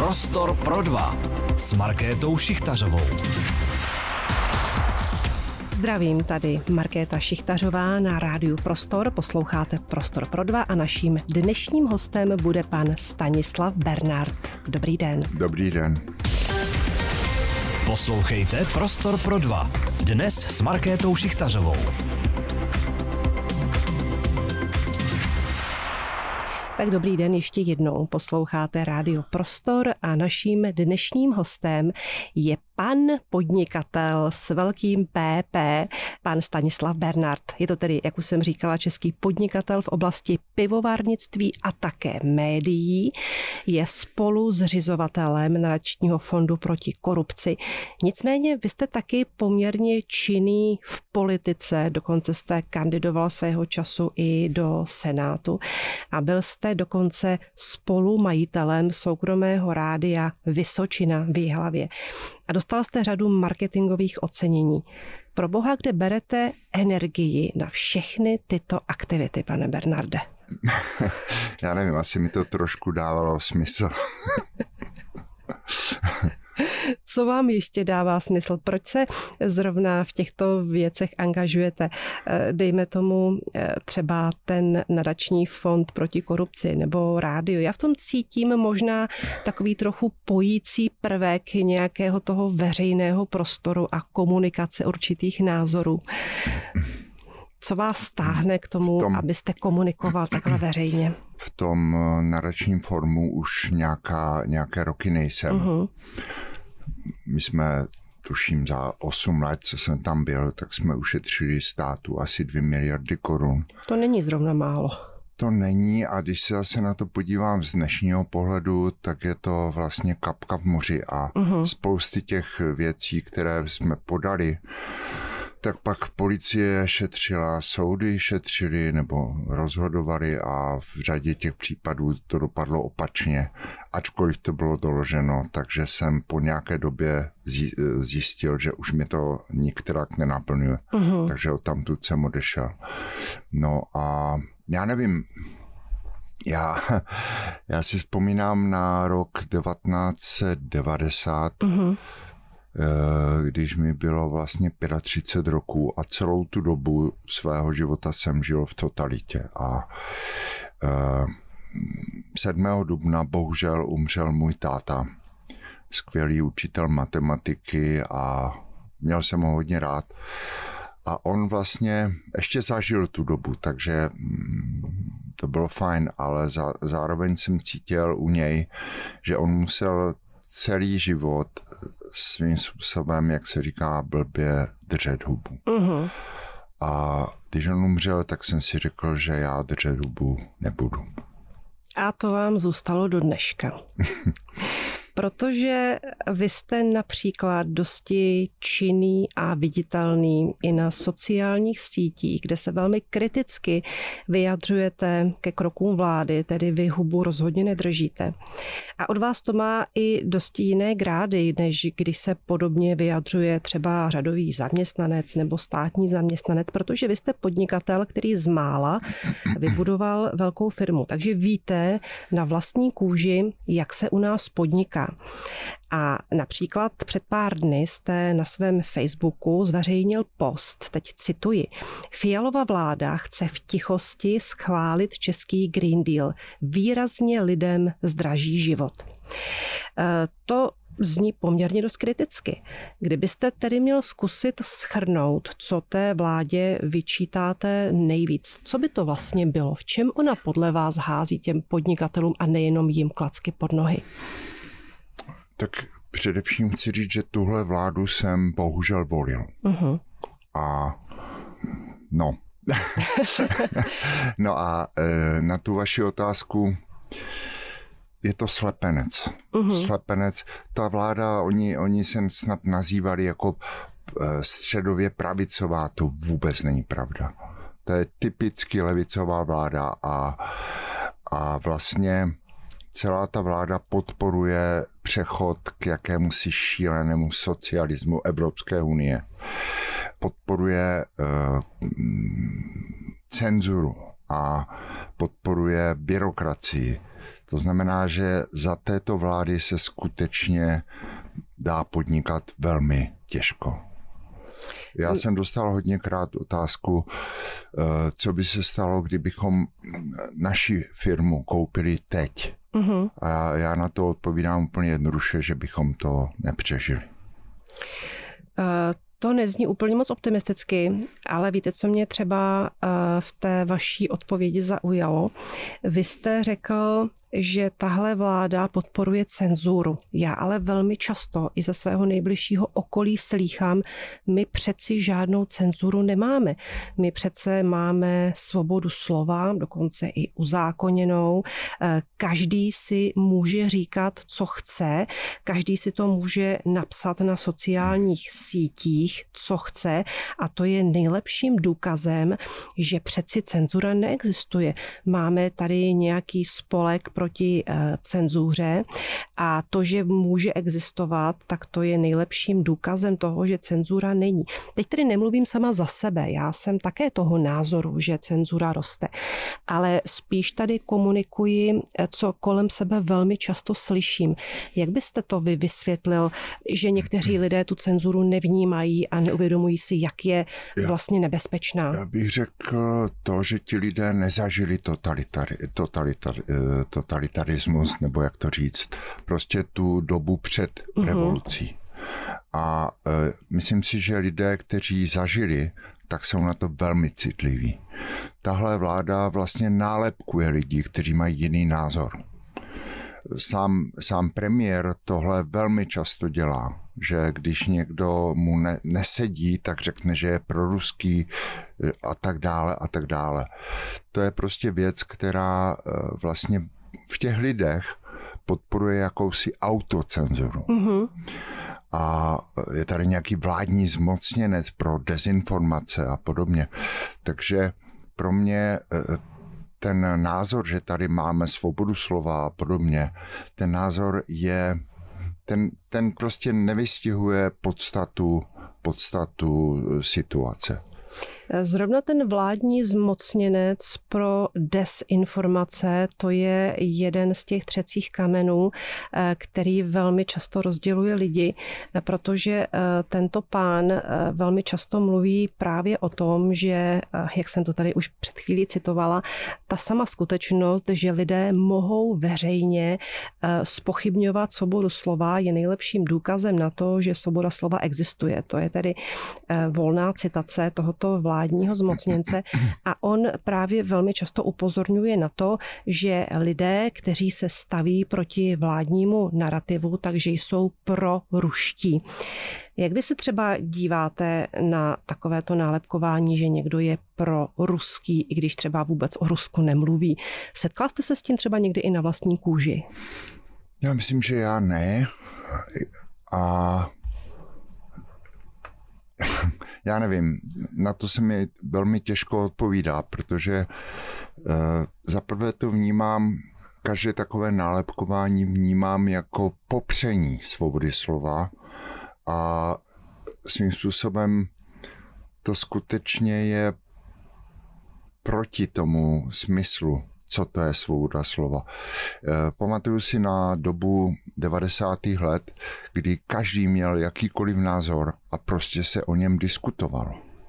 Prostor pro dva s Markétou Šichtařovou. Zdravím, tady Markéta Šichtařová na rádiu Prostor, posloucháte Prostor pro dva a naším dnešním hostem bude pan Stanislav Bernard. Dobrý den. Dobrý den. Poslouchejte Prostor pro dva. Dnes s Markétou Šichtařovou. Tak dobrý den ještě jednou. Posloucháte rádio Prostor a naším dnešním hostem je pan podnikatel s velkým PP, pan Stanislav Bernard. Je to tedy, jak už jsem říkala, český podnikatel v oblasti pivovarnictví a také médií. Je spolu zřizovatelem Nadačního fondu proti korupci. Nicméně vy jste taky poměrně činný v politice, dokonce jste kandidoval svého času i do Senátu a byl jste dokonce spolumajitelem soukromého rádia Vysočina v Jihlavě. A dostal jste řadu marketingových ocenění. Pro boha, kde berete energii na všechny tyto aktivity, pane Bernarde? Já nevím, asi mi to trošku dávalo smysl. Co vám ještě dává smysl? Proč se zrovna v těchto věcech angažujete? Dejme tomu třeba ten nadační fond proti korupci nebo rádio. Já v tom cítím možná takový trochu pojící prvek nějakého toho veřejného prostoru a komunikace určitých názorů. Co vás stáhne k tomu, abyste komunikoval takhle veřejně? V tom nadačním formu už nějaké roky nejsem. Uh-huh. My jsme, tuším, za 8 let, co jsem tam byl, tak jsme ušetřili státu asi 2 miliardy korun. To není zrovna málo. To není a když se zase na to podívám z dnešního pohledu, tak je to vlastně kapka v moři a spousty těch věcí, které jsme podali, tak pak policie šetřila, soudy šetřili nebo rozhodovali a v řadě těch případů to dopadlo opačně, ačkoliv to bylo doloženo, takže jsem po nějaké době zjistil, že už mi to nikterak nenaplňuje, takže odtamtud jsem odešel. No a já nevím, já si vzpomínám na rok 1990, když mi bylo vlastně 35 roků a celou tu dobu svého života jsem žil v totalitě a 7. dubna bohužel umřel můj táta, skvělý učitel matematiky a měl jsem ho hodně rád a on vlastně ještě zažil tu dobu, takže to bylo fajn, ale zároveň jsem cítil u něj, že on musel celý život svým způsobem, jak se říká, blbě držet hubu. Uh-huh. A když on umřel, tak jsem si řekl, že já držet hubu nebudu. A to vám zůstalo do dneška. Protože vy jste například dosti činný a viditelný i na sociálních sítích, kde se velmi kriticky vyjadřujete ke krokům vlády, tedy vy hubu rozhodně nedržíte. A od vás to má i dosti jiné grády, než když se podobně vyjadřuje třeba řadový zaměstnanec nebo státní zaměstnanec, protože vy jste podnikatel, který zmála vybudoval velkou firmu. Takže víte na vlastní kůži, jak se u nás podniká. A například před pár dny jste na svém Facebooku zveřejnil post, teď cituji: Fialova vláda chce v tichosti schválit český Green Deal. Výrazně lidem zdraží život. To zní poměrně dost kriticky. Kdybyste tedy měl zkusit shrnout, co té vládě vyčítáte nejvíc, co by to vlastně bylo? V čem ona podle vás hází těm podnikatelům a nejenom jim klacky pod nohy? Tak především chci říct, že tuhle vládu jsem bohužel volil. Uh-huh. A no. No a na tu vaši otázku, je to slepenec. Uh-huh. Slepenec. Ta vláda, oni se snad nazývali jako středově pravicová, to vůbec není pravda. To je typicky levicová vláda a vlastně celá ta vláda podporuje přechod k jakémusi šílenému socialismu Evropské unie. Podporuje cenzuru a podporuje byrokracii. To znamená, že za této vlády se skutečně dá podnikat velmi těžko. Já jsem dostal hodněkrát otázku, co by se stalo, kdybychom naši firmu koupili teď. A já na to odpovídám úplně jednoduše, že bychom to nepřežili. To nezní úplně moc optimisticky, ale víte, co mě třeba v té vaší odpovědi zaujalo? Vy jste řekl, že tahle vláda podporuje cenzuru. Já ale velmi často i ze svého nejbližšího okolí slýchám, my přeci žádnou cenzuru nemáme. My přece máme svobodu slova, dokonce i uzákoněnou. Každý si může říkat, co chce, každý si to může napsat na sociálních sítích, co chce, a to je nejlepším důkazem, že přeci cenzura neexistuje. Máme tady nějaký spolek proti cenzuře a to, že může existovat, tak to je nejlepším důkazem toho, že cenzura není. Teď tedy nemluvím sama za sebe, já jsem také toho názoru, že cenzura roste, ale spíš tady komunikuji, co kolem sebe velmi často slyším. Jak byste to vy vysvětlil, že někteří lidé tu cenzuru nevnímají a neuvědomují si, jak je vlastně nebezpečná? Já bych řekl to, že ti lidé nezažili totalitarismus, nebo jak to říct, prostě tu dobu před revolucí. A myslím si, že lidé, kteří zažili, tak jsou na to velmi citliví. Tahle vláda vlastně nálepkuje lidi, kteří mají jiný názor. Sám premiér tohle velmi často dělá, že když někdo mu nesedí, tak řekne, že je proruský a tak dále a tak dále. To je prostě věc, která vlastně v těch lidech podporuje jakousi autocenzuru. A je tady nějaký vládní zmocněnec pro dezinformace a podobně. Takže pro mě ten názor, že tady máme svobodu slova a podobně, ten názor je, ten prostě nevystihuje podstatu situace. Zrovna ten vládní zmocněnec pro dezinformace, to je jeden z těch třecích kamenů, který velmi často rozděluje lidi, protože tento pán velmi často mluví právě o tom, že, jak jsem to tady už před chvílí citovala, ta sama skutečnost, že lidé mohou veřejně zpochybňovat svobodu slova, je nejlepším důkazem na to, že svoboda slova existuje. To je tedy volná citace tohoto vládního zmocněnce a on právě velmi často upozorňuje na to, že lidé, kteří se staví proti vládnímu narrativu, takže jsou proruští. Jak vy se třeba díváte na takovéto nálepkování, že někdo je proruský, i když třeba vůbec o Rusku nemluví? Setkal jste se s tím třeba někdy i na vlastní kůži? Já myslím, že já ne. A já nevím, na to se mi velmi těžko odpovídá, protože zaprvé to vnímám, každé takové nálepkování vnímám jako popření svobody slova a svým způsobem to skutečně je proti tomu smyslu, co to je svoboda slova. Pamatuju si na dobu 90. let, kdy každý měl jakýkoliv názor a prostě se o něm diskutovalo.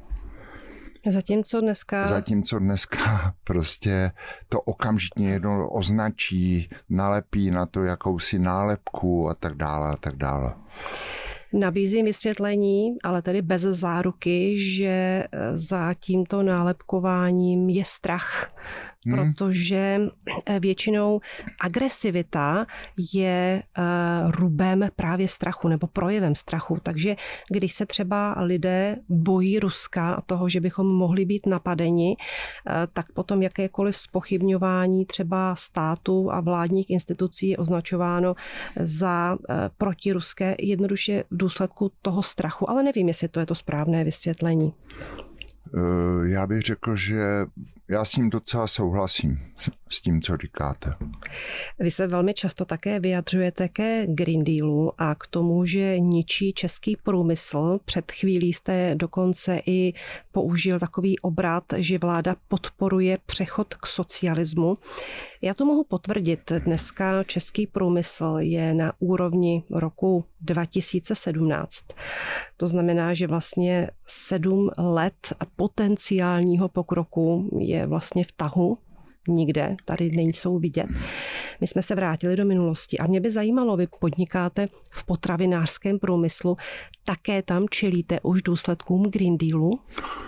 Zatímco dneska prostě to okamžitě jedno označí, nalepí na to jakousi nálepku a tak dále a tak dále. Nabízím vysvětlení, ale tedy bez záruky, že za tímto nálepkováním je strach, protože většinou agresivita je rubem právě strachu nebo projevem strachu. Takže když se třeba lidé bojí Ruska a toho, že bychom mohli být napadeni, tak potom jakékoliv zpochybňování třeba státu a vládních institucí je označováno za protiruské jednoduše v důsledku toho strachu. Ale nevím, jestli to je to správné vysvětlení. Já bych řekl, že já s tím docela souhlasím, s tím, co říkáte. Vy se velmi často také vyjadřujete ke Green Dealu a k tomu, že ničí český průmysl. Před chvílí jste dokonce i použil takový obrat, že vláda podporuje přechod k socialismu. Já to mohu potvrdit. Dneska český průmysl je na úrovni roku 2017. To znamená, že vlastně 7 let potenciálního pokroku je vlastně v tahu. Nikde, tady nejsou vidět. My jsme se vrátili do minulosti a mě by zajímalo, vy podnikáte v potravinářském průmyslu, také tam čelíte už důsledkům Green Dealu?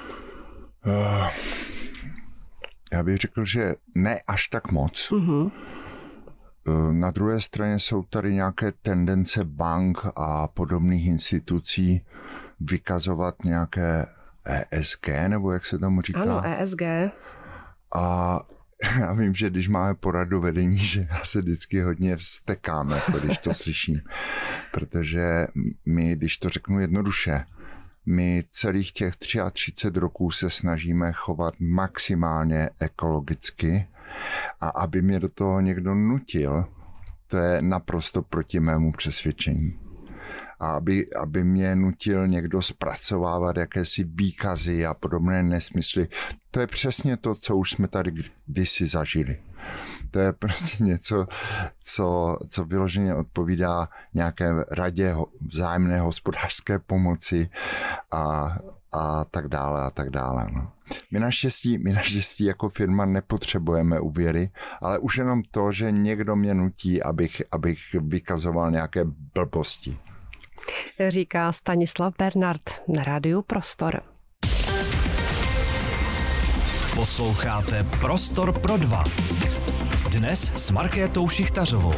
Já bych řekl, že ne až tak moc. Uh-huh. Na druhé straně jsou tady nějaké tendence bank a podobných institucí vykazovat nějaké ESG, nebo jak se tomu říká? Ano, ESG. A já vím, že když máme poradu vedení, že já se vždycky hodně vztekám, když to slyším. Protože my, když to řeknu jednoduše, my celých těch 33 roků se snažíme chovat maximálně ekologicky a aby mě do toho někdo nutil, to je naprosto proti mému přesvědčení. A aby mě nutil někdo zpracovávat jakési výkazy a podobné nesmysly. To je přesně to, co už jsme tady kdysi zažili. To je prostě něco, co vyloženě odpovídá nějaké radě vzájemné hospodářské pomoci a tak dále a tak dále. No. My naštěstí jako firma nepotřebujeme úvěry, ale už jenom to, že někdo mě nutí, abych vykazoval nějaké blbosti. Říká Stanislav Bernard na rádiu Prostor. Posloucháte Prostor pro dva. Dnes s Markétou Šichtařovou.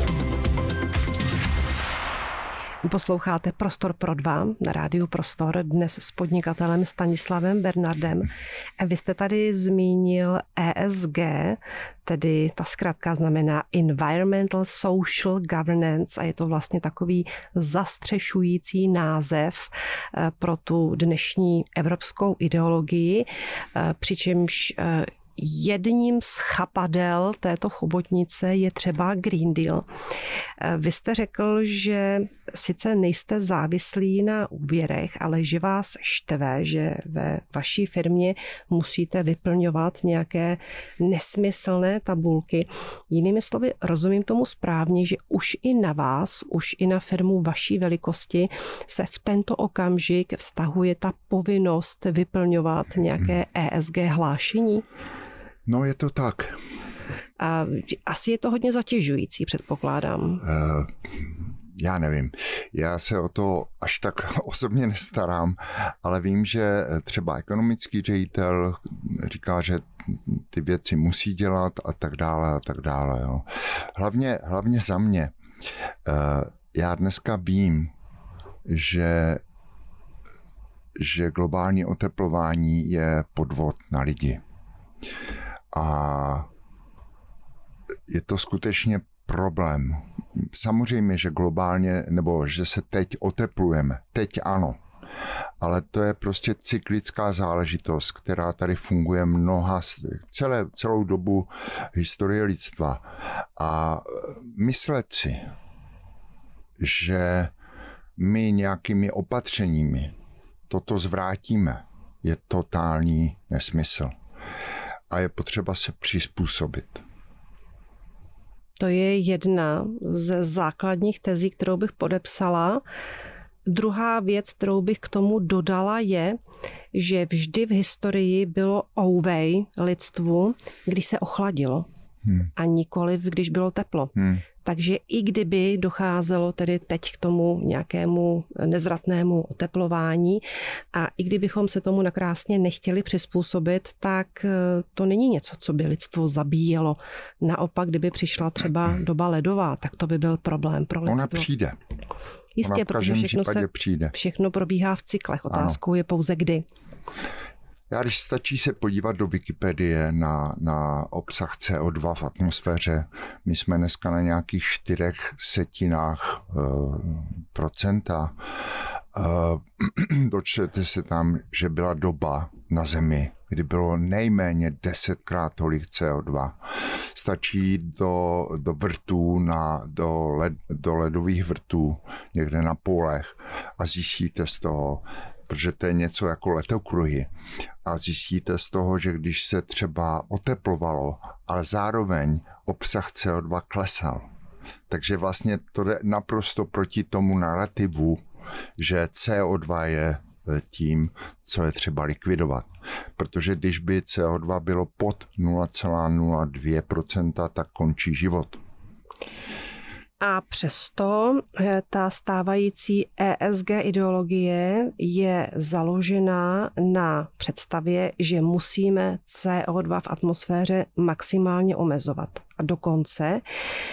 Posloucháte Prostor pro dva na rádiu Prostor, dnes s podnikatelem Stanislavem Bernardem. Vy jste tady zmínil ESG, tedy ta zkratka znamená Environmental Social Governance a je to vlastně takový zastřešující název pro tu dnešní evropskou ideologii, přičemž jedním z chapadel této chobotnice je třeba Green Deal. Vy jste řekl, že sice nejste závislí na úvěrech, ale že vás štve, že ve vaší firmě musíte vyplňovat nějaké nesmyslné tabulky. Jinými slovy, rozumím tomu správně, že už i na vás, už i na firmu vaší velikosti se v tento okamžik vztahuje ta povinnost vyplňovat nějaké ESG hlášení? No, je to tak. A asi je to hodně zatěžující, předpokládám. Já nevím. Já se o to až tak osobně nestarám, ale vím, že třeba ekonomický ředitel říká, že ty věci musí dělat a tak dále a tak dále. Jo. Hlavně za mě. Já dneska vím, že globální oteplování je podvod na lidi. A je to skutečně problém. Samozřejmě, že globálně, nebo že se teď oteplujeme. Teď ano. Ale to je prostě cyklická záležitost, která tady funguje celou dobu historie lidstva. A myslet si, že my nějakými opatřeními toto zvrátíme, je totální nesmysl. A je potřeba se přizpůsobit. To je jedna ze základních tezí, kterou bych podepsala. Druhá věc, kterou bych k tomu dodala, je, že vždy v historii bylo ouvej lidstvu, když se ochladilo. A nikoliv, když bylo teplo. Takže i kdyby docházelo tedy teď k tomu nějakému nezvratnému oteplování a i kdybychom se tomu nakrásně nechtěli přizpůsobit, tak to není něco, co by lidstvo zabíjelo. Naopak, kdyby přišla třeba doba ledová, tak to by byl problém pro lidstvo. Ona přijde. Jistě, protože všechno probíhá v cyklech. Otázkou je pouze kdy. Když stačí se podívat do Wikipedie na obsah CO2 v atmosféře, my jsme dneska na nějakých 0,4%. Dočtete se tam, že byla doba na Zemi kdy bylo nejméně 10krát tolik CO2. Stačí do vrtů, do ledových vrtů, někde na polech a zjistíte z toho, protože to je něco jako letokruhy. A zjistíte z toho, že když se třeba oteplovalo, ale zároveň obsah CO2 klesal. Takže vlastně to jde naprosto proti tomu narrativu, že CO2 je tím, co je třeba likvidovat. Protože když by CO2 bylo pod 0,02%, tak končí život. A přesto ta stávající ESG ideologie je založená na představě, že musíme CO2 v atmosféře maximálně omezovat. A dokonce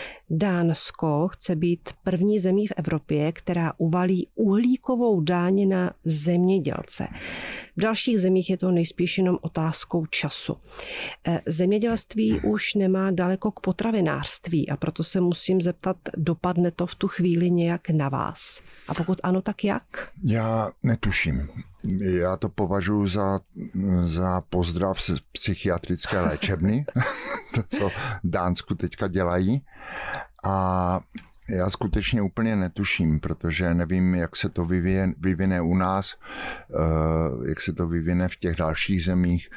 Dánsko chce být první zemí v Evropě, která uvalí uhlíkovou daň na zemědělce. V dalších zemích je to nejspíš jenom otázkou času. Zemědělství už nemá daleko k potravinářství a proto se musím zeptat, dopadne to v tu chvíli nějak na vás? A pokud ano, tak jak? Já netuším. Já to považuji za pozdrav z psychiatrické léčebny, to, co Dánsku teďka dělají. A já skutečně úplně netuším, protože nevím, jak se to vyvine u nás, jak se to vyvine v těch dalších zemích.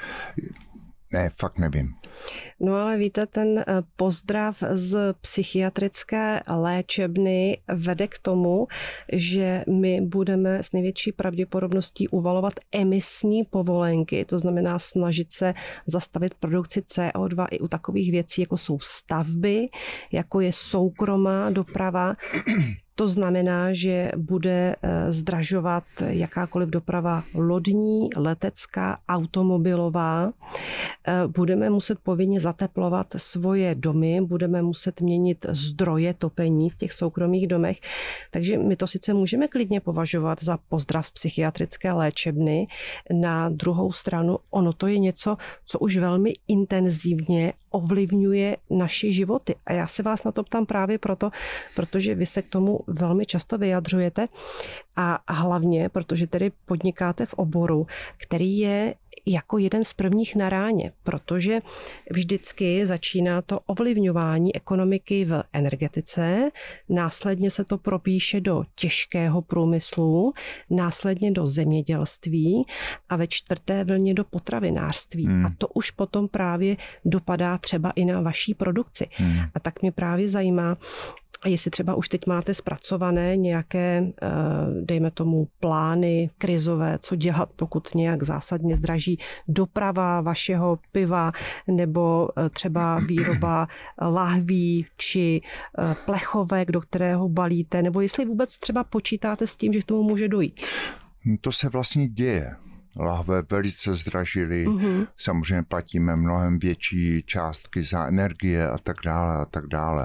Ne, fakt nevím. No ale víte, ten pozdrav z psychiatrické léčebny vede k tomu, že my budeme s největší pravděpodobností uvalovat emisní povolenky, to znamená snažit se zastavit produkci CO2 i u takových věcí, jako jsou stavby, jako je soukromá doprava. To znamená, že bude zdražovat jakákoliv doprava lodní, letecká, automobilová. Budeme muset povinně zateplovat svoje domy, budeme muset měnit zdroje topení v těch soukromých domech. Takže my to sice můžeme klidně považovat za pozdrav psychiatrické léčebny. Na druhou stranu ono to je něco, co už velmi intenzivně ovlivňuje naše životy. A já se vás na to ptám právě proto, protože vy se k tomu velmi často vyjadřujete a hlavně, protože tedy podnikáte v oboru, který je jako jeden z prvních na ráně, protože vždycky začíná to ovlivňování ekonomiky v energetice, následně se to propíše do těžkého průmyslu, následně do zemědělství a ve čtvrté vlně do potravinářství. A to už potom právě dopadá třeba i na vaší produkci. A tak mě právě zajímá, jestli třeba už teď máte zpracované nějaké, dejme tomu, plány krizové, co dělat, pokud nějak zásadně zdraží doprava vašeho piva nebo třeba výroba lahví či plechovek, do kterého balíte, nebo jestli vůbec třeba počítáte s tím, že k tomu může dojít. To se vlastně děje. Lahve velice zdražily, samozřejmě platíme mnohem větší částky za energie a tak dále a tak dále.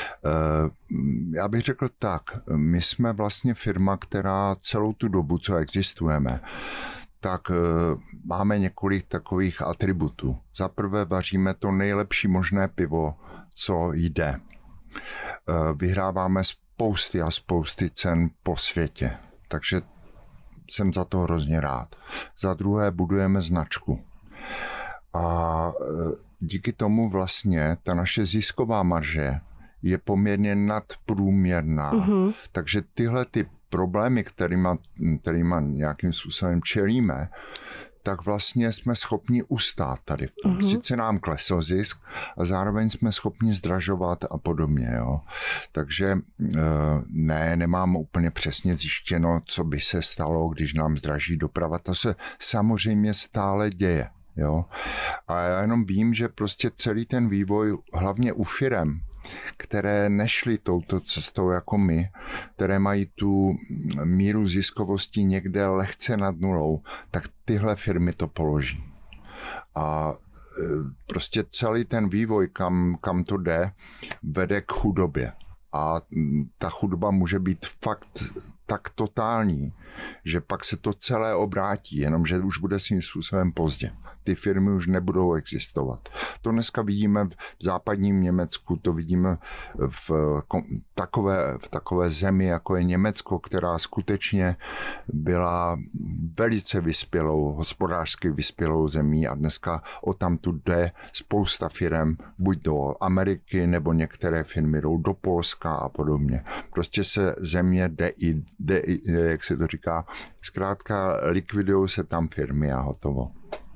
Já bych řekl tak, my jsme vlastně firma, která celou tu dobu, co existujeme, tak máme několik takových atributů. Za prvé vaříme to nejlepší možné pivo, co jde. Vyhráváme spousty a spousty cen po světě, takže jsem za to hrozně rád. Za druhé budujeme značku. A díky tomu vlastně ta naše zisková marže je poměrně nadprůměrná. Takže tyhle ty problémy, kterýma nějakým způsobem čelíme, tak vlastně jsme schopni ustát tady. Sice nám klesl zisk a zároveň jsme schopni zdražovat a podobně. Jo. Takže nemám úplně přesně zjištěno, co by se stalo, když nám zdraží doprava. To se samozřejmě stále děje. Jo. A já jenom vím, že prostě celý ten vývoj, hlavně u firem, které nešly touto cestou jako my, které mají tu míru ziskovosti někde lehce nad nulou, tak tyhle firmy to položí. A prostě celý ten vývoj, kam to jde, vede k chudobě. A ta chudoba může být fakt tak totální, že pak se to celé obrátí, jenomže už bude svým způsobem pozdě. Ty firmy už nebudou existovat. To dneska vidíme v západním Německu, to vidíme v takové zemi, jako je Německo, která skutečně byla velice vyspělou, hospodářsky vyspělou zemí a dneska odtamtud jde spousta firem buď do Ameriky, nebo některé firmy jdou do Polska a podobně. Prostě se země jak se to říká, zkrátka likvidují se tam firmy a hotovo.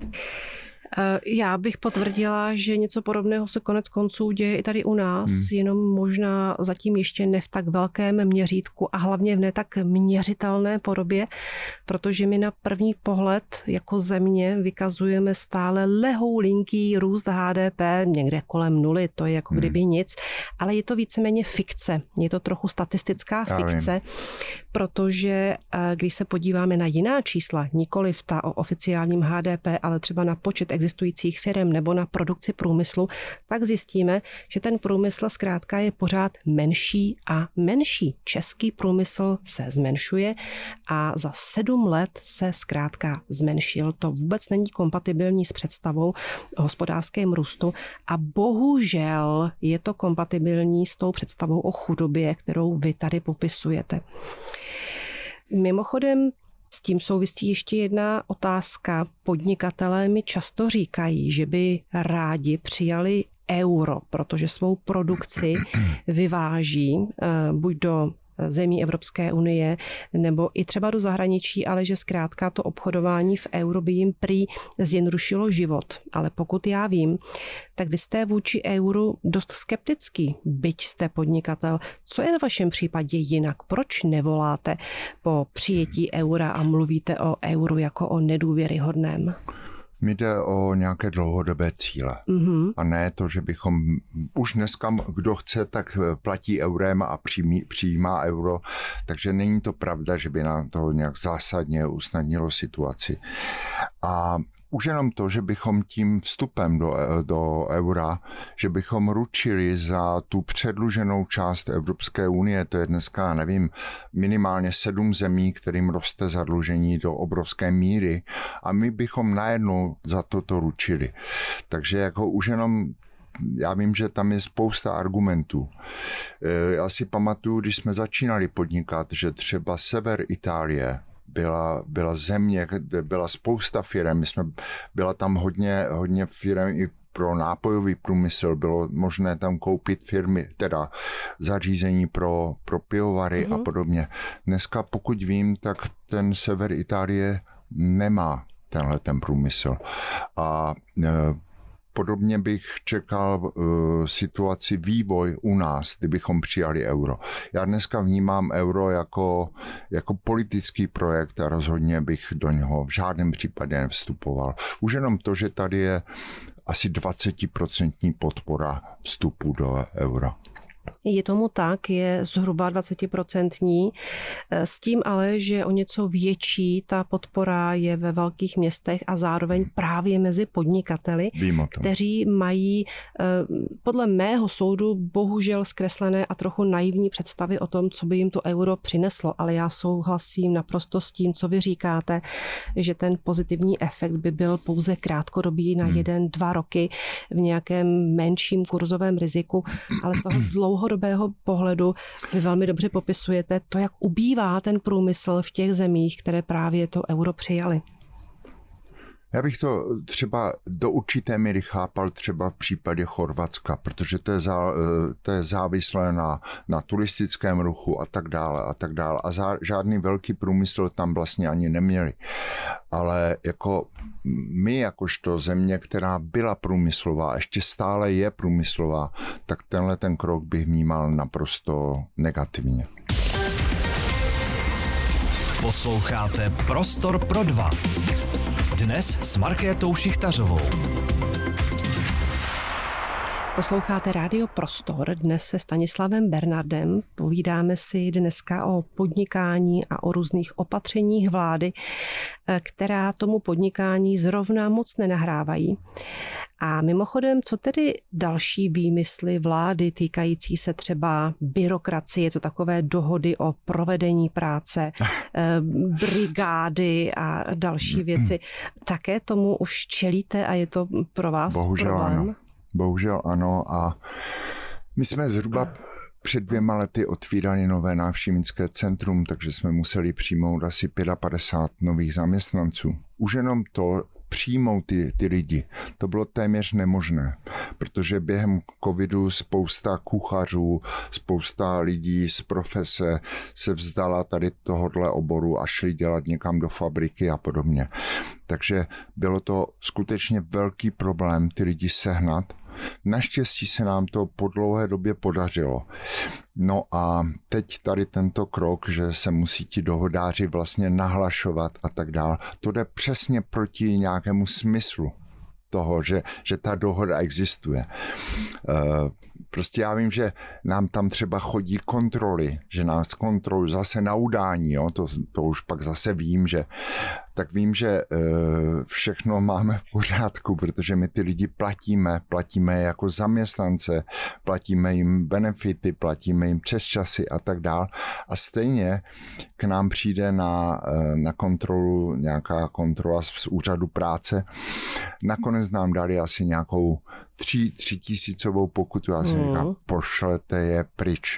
Já bych potvrdila, že něco podobného se konec konců děje i tady u nás, jenom možná zatím ještě ne v tak velkém měřítku a hlavně v ne tak měřitelné podobě, protože my na první pohled jako země vykazujeme stále lehoulinký růst HDP, někde kolem nuly, to je jako kdyby nic, ale je to víceméně fikce, je to trochu statistická fikce, protože když se podíváme na jiná čísla, nikoliv ta o oficiálním HDP, ale třeba na počet existujících firm nebo na produkci průmyslu, tak zjistíme, že ten průmysl zkrátka je pořád menší a menší. Český průmysl se zmenšuje a za 7 let se zkrátka zmenšil. To vůbec není kompatibilní s představou o hospodářském růstu a bohužel je to kompatibilní s tou představou o chudobě, kterou vy tady popisujete. Mimochodem, s tím souvisí ještě jedna otázka. Podnikatelé mi často říkají, že by rádi přijali euro, protože svou produkci vyváží buď do zemí Evropské unie nebo i třeba do zahraničí, ale že zkrátka to obchodování v euro by jim prý zjednodušilo život. Ale pokud já vím, tak vy jste vůči euru dost skeptický, byť jste podnikatel. Co je ve vašem případě jinak? Proč nevoláte po přijetí eura a mluvíte o euru jako o nedůvěryhodném? Mi jde o nějaké dlouhodobé cíle. A ne to, že bychom už dneska, kdo chce, tak platí eurem a přijímá euro. Takže není to pravda, že by nám to nějak zásadně usnadnilo situaci. A už jenom to, že bychom tím vstupem do eura, že bychom ručili za tu předluženou část Evropské unie, to je dneska, nevím, minimálně 7 zemí, kterým roste zadlužení do obrovské míry a my bychom najednou za toto ručili. Takže jako už jenom já vím, že tam je spousta argumentů. Já si pamatuju, když jsme začínali podnikat, že třeba sever Itálie byla země, kde byla spousta firem, byla tam hodně firem i pro nápojový průmysl, bylo možné tam koupit firmy, teda zařízení pro pivovary a podobně. Dneska, pokud vím, tak ten sever Itálie nemá ten průmysl. A podobně bych čekal vývoj u nás, kdybychom přijali euro. Já dneska vnímám euro jako politický projekt a rozhodně bych do něho v žádném případě nevstupoval. Už jenom to, že tady je asi 20% podpora vstupu do eura. Je tomu tak, je zhruba 20%, s tím ale, že o něco větší ta podpora je ve velkých městech a zároveň právě mezi podnikateli, kteří mají podle mého soudu bohužel zkreslené a trochu naivní představy o tom, co by jim to euro přineslo, ale já souhlasím naprosto s tím, co vy říkáte, že ten pozitivní efekt by byl pouze krátkodobý na 1-2 roky v nějakém menším kurzovém riziku, ale z toho dlouhodobého pohledu vy velmi dobře popisujete to, jak ubývá ten průmysl v těch zemích, které právě to euro přijali. Já bych to třeba do určité míry chápal třeba v případě Chorvatska, protože to je závislé na turistickém ruchu a tak dále a tak dále. A žádný velký průmysl tam vlastně ani neměli. Ale jako my, jakožto země, která byla průmyslová, ještě stále je průmyslová, tak ten krok bych vnímal naprosto negativně. Posloucháte Prostor pro dva. Dnes s Markétou Šichtařovou. Posloucháte Rádio Prostor, dnes se Stanislavem Bernardem. Povídáme si dneska o podnikání a o různých opatřeních vlády, která tomu podnikání zrovna moc nenahrávají. A mimochodem, co tedy další výmysly vlády týkající se třeba byrokracie, co takové dohody o provedení práce, brigády a další věci, také tomu už čelíte a je to pro vás problém? Ano. Bohužel ano a my jsme zhruba před 2 lety otvírali nové návštěvnické centrum, takže jsme museli přijmout asi 55 nových zaměstnanců. Už jenom to přijmout ty lidi, to bylo téměř nemožné, protože během covidu spousta kuchařů, spousta lidí z profese se vzdala tady tohodle oboru a šli dělat někam do fabriky a podobně. Takže bylo to skutečně velký problém ty lidi sehnat. Naštěstí se nám to po dlouhé době podařilo. No a teď tady tento krok, že se musí ti dohodáři vlastně nahlašovat a tak dále, to jde přesně proti nějakému smyslu toho, že ta dohoda existuje. Prostě já vím, že nám tam třeba chodí kontroly, že nás kontrolují zase na udání, jo? To už pak zase vím, že všechno máme v pořádku, protože my ty lidi platíme jako zaměstnance, platíme jim benefity, platíme jim přesčasy a tak dál. A stejně k nám přijde na kontrolu nějaká kontrola z úřadu práce. Nakonec nám dali asi nějakou 3 000 pokutu. Já jsem říkal, pošlete je pryč.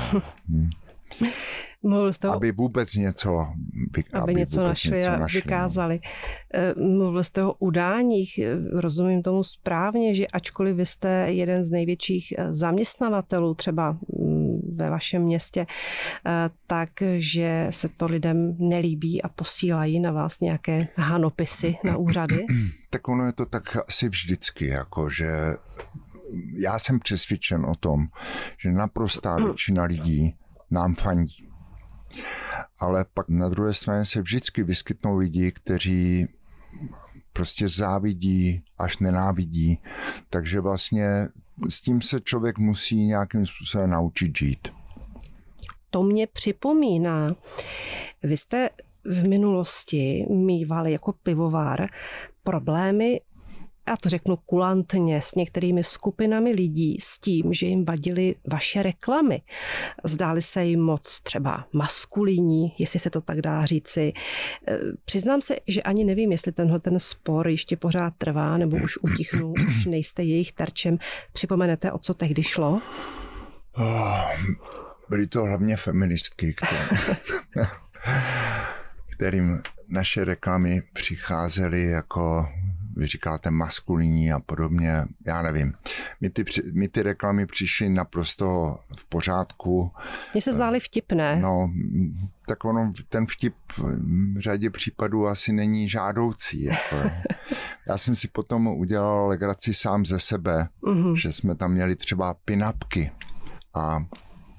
Aby vůbec něco našli a vykázali. Mluvil jste o udáních, rozumím tomu správně, že ačkoliv vy jste jeden z největších zaměstnavatelů třeba ve vašem městě, takže se to lidem nelíbí a posílají na vás nějaké hanopisy na úřady? Tak ono je to tak asi vždycky, jako že já jsem přesvědčen o tom, že naprostá většina lidí nám fandí. Ale pak na druhé straně se vždycky vyskytnou lidi, kteří prostě závidí až nenávidí. Takže vlastně s tím se člověk musí nějakým způsobem naučit žít. To mě připomíná. Vy jste v minulosti mívali jako pivovar problémy, já to řeknu kulantně, s některými skupinami lidí s tím, že jim vadily vaše reklamy. Zdály se jim moc třeba maskulinní, jestli se to tak dá říci. Přiznám se, že ani nevím, jestli ten spor ještě pořád trvá, nebo už utichnul, už nejste jejich terčem. Připomenete, o co tehdy šlo? Byly to hlavně feministky, kterým naše reklamy přicházely jako, vy říkáte, maskulinní a podobně, já nevím. My ty reklamy přišly naprosto v pořádku. Mně se zdály vtipné. No, tak ono, ten vtip v řadě případů asi není žádoucí. Jako. Já jsem si potom udělal legraci sám ze sebe, že jsme tam měli třeba pinapky a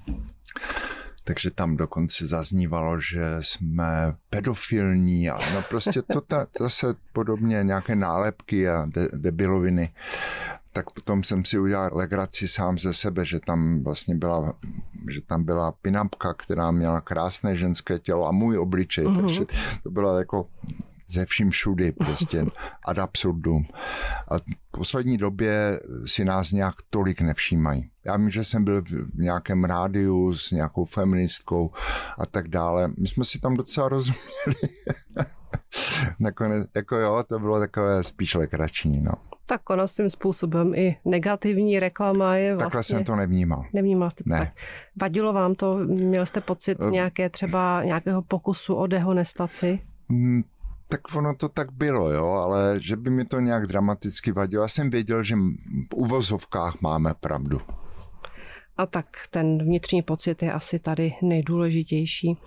takže tam dokonce zaznívalo, že jsme pedofilní a no prostě to zase podobně nějaké nálepky a debiloviny. Tak potom jsem si udělal legraci sám ze sebe, že tam vlastně byla pinapka, která měla krásné ženské tělo a můj obličej, takže to bylo jako ze vším všudy, prostě ad absurdum. A v poslední době si nás nějak tolik nevšímají. Já vím, že jsem byl v nějakém rádiu s nějakou feministkou a tak dále. My jsme si tam docela rozuměli. Nakonec, jako jo, to bylo takové spíš legrační, no. Tak ona svým způsobem i negativní reklama je vlastně... Takhle jsem to nevnímal. Nevnímal jste to ne. tak. Vadilo vám to? Měl jste pocit nějakého pokusu o dehonestaci? Tak ono to tak bylo, jo, ale že by mi to nějak dramaticky vadilo. Já jsem věděl, že v uvozovkách máme pravdu. A tak ten vnitřní pocit je asi tady nejdůležitější.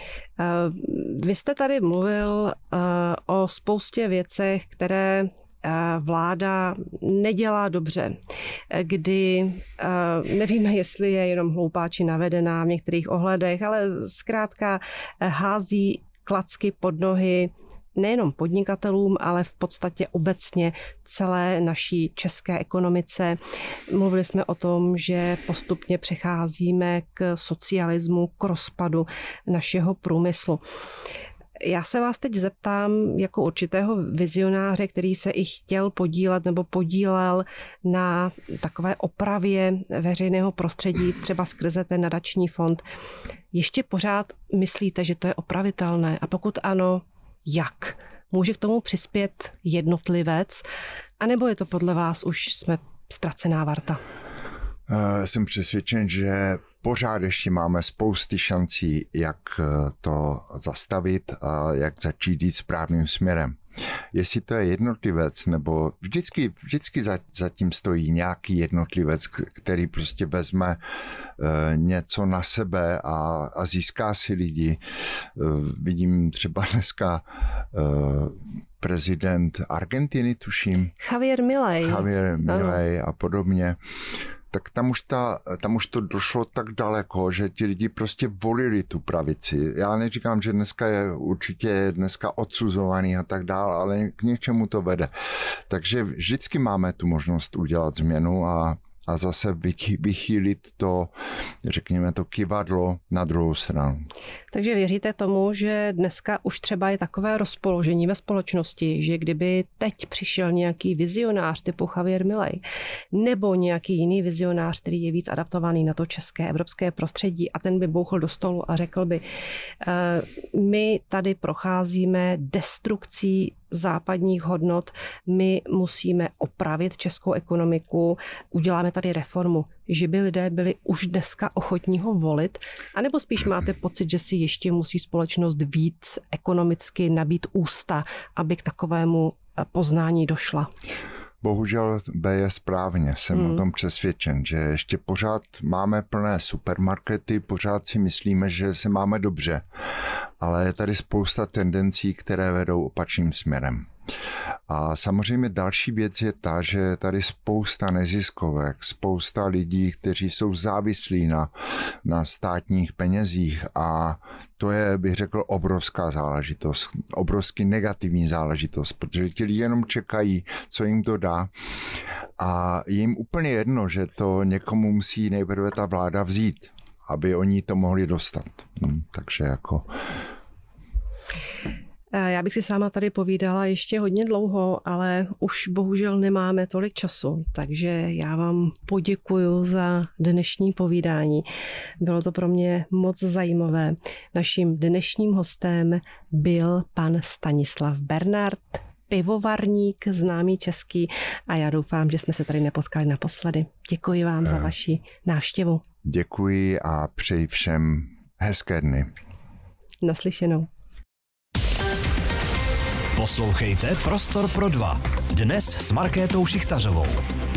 Vy jste tady mluvil o spoustě věcech, které vláda nedělá dobře, kdy nevíme, jestli je jenom hloupá či navedená v některých ohledech, ale zkrátka hází klacky pod nohy nejenom podnikatelům, ale v podstatě obecně celé naší české ekonomice. Mluvili jsme o tom, že postupně přecházíme k socialismu, k rozpadu našeho průmyslu. Já se vás teď zeptám jako určitého vizionáře, který se i chtěl podílet nebo podílel na takové opravě veřejného prostředí, třeba skrze ten nadační fond. Ještě pořád myslíte, že to je opravitelné? A pokud ano, jak? Může k tomu přispět jednotlivec? A nebo je to podle vás už jsme ztracená varta? Jsem přesvědčen, že pořád ještě máme spousty šancí, jak to zastavit a jak začít jít správným směrem. Jestli to je jednotlivec, nebo vždycky zatím stojí nějaký jednotlivec, který prostě vezme něco na sebe a získá si lidi. Vidím třeba dneska prezident Argentiny, tuším. Javier Milei a podobně. Tak tam už to došlo tak daleko, že ti lidi prostě volili tu pravici. Já neříkám, že dneska je určitě odsuzovaný a tak dále, ale k něčemu to vede. Takže vždycky máme tu možnost udělat změnu a zase vychýlit to, řekněme, to kyvadlo na druhou stranu. Takže věříte tomu, že dneska už třeba je takové rozpoložení ve společnosti, že kdyby teď přišel nějaký vizionář typu Javier Milei nebo nějaký jiný vizionář, který je víc adaptovaný na to české, evropské prostředí a ten by bouchl do stolu a řekl by, my tady procházíme destrukcí západních hodnot, my musíme opravit českou ekonomiku, uděláme tady reformu, že by lidé byli už dneska ochotní ho volit, anebo spíš máte pocit, že si ještě musí společnost víc ekonomicky nabít ústa, aby k takovému poznání došla? Bohužel B je správně, jsem o tom přesvědčen, že ještě pořád máme plné supermarkety, pořád si myslíme, že se máme dobře, ale je tady spousta tendencí, které vedou opačným směrem. A samozřejmě další věc je ta, že je tady spousta neziskovek, spousta lidí, kteří jsou závislí na státních penězích a to je, bych řekl, obrovská záležitost, obrovsky negativní záležitost, protože ti lidi jenom čekají, co jim to dá a je jim úplně jedno, že to někomu musí nejprve ta vláda vzít, aby oni to mohli dostat. Takže jako... Já bych si sama tady povídala ještě hodně dlouho, ale už bohužel nemáme tolik času, takže já vám poděkuju za dnešní povídání. Bylo to pro mě moc zajímavé. Naším dnešním hostem byl pan Stanislav Bernard, pivovarník, známý český, a já doufám, že jsme se tady nepotkali naposledy. Děkuji vám za vaši návštěvu. Děkuji a přeji všem hezké dny. Naslyšenou. Poslouchejte Prostor pro dva. Dnes s Markétou Šichtařovou.